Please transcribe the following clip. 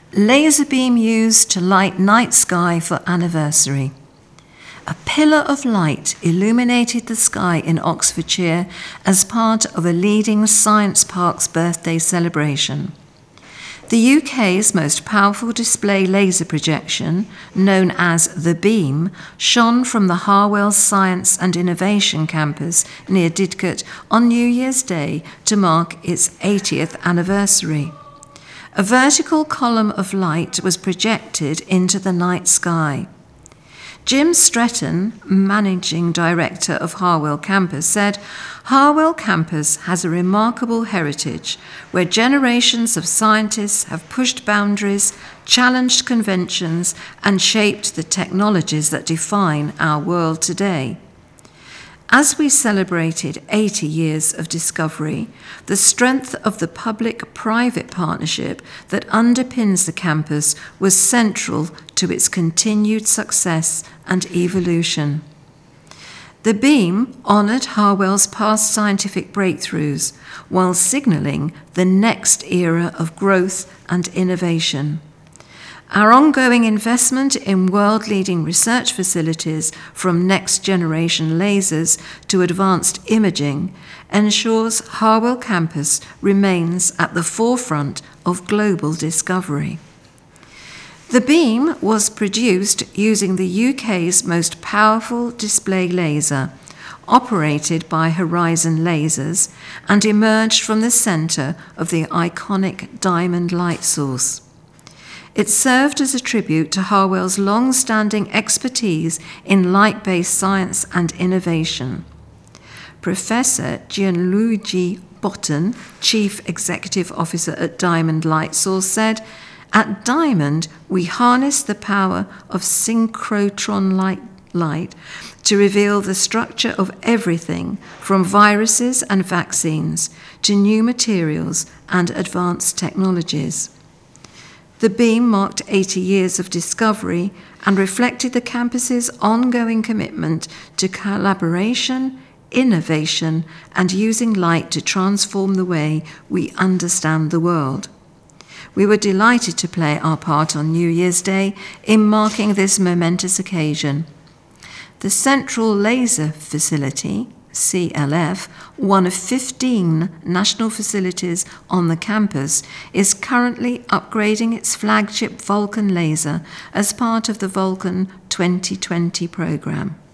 Laser beam used to light night sky for anniversary. A pillar of light illuminated the sky in Oxfordshire as part of a leading science park's birthday celebration. The UK's most powerful display laser projection, known as the Beam, shone from the Harwell Science and Innovation campus near Didcot on New Year's Day to mark its 80th anniversary. A vertical column of light was projected into the night sky. Jim Stretton, managing director of Harwell Campus, said, "Harwell Campus has a remarkable heritage where generations of scientists have pushed boundaries, challenged conventions, and shaped the technologies that define our world today." As we celebrated 80 years of discovery, the strength of the public-private partnership that underpins the campus was central to its continued success and evolution. The Beam honoured Harwell's past scientific breakthroughs while signalling the next era of growth and innovation. Our ongoing investment in world-leading research facilities, from next-generation lasers to advanced imaging, ensures Harwell Campus remains at the forefront of global discovery. The Beam was produced using the UK's most powerful display laser, operated by Horizon Lasers, and emerged from the centre of the iconic diamond light source. It served as a tribute to Harwell's long-standing expertise in light-based science and innovation. Professor Gianluigi Botton, Chief Executive Officer at Diamond Light Source, said, "At Diamond, we harness the power of synchrotron light to reveal the structure of everything from viruses and vaccines to new materials and advanced technologies." The Beam marked 80 years of discovery and reflected the campus's ongoing commitment to collaboration, innovation, and using light to transform the way we understand the world. We were delighted to play our part on New Year's Day in marking this momentous occasion. The Central Laser Facility, CLF, one of 15 national facilities on the campus, is currently upgrading its flagship Vulcan laser as part of the Vulcan 2020 programme.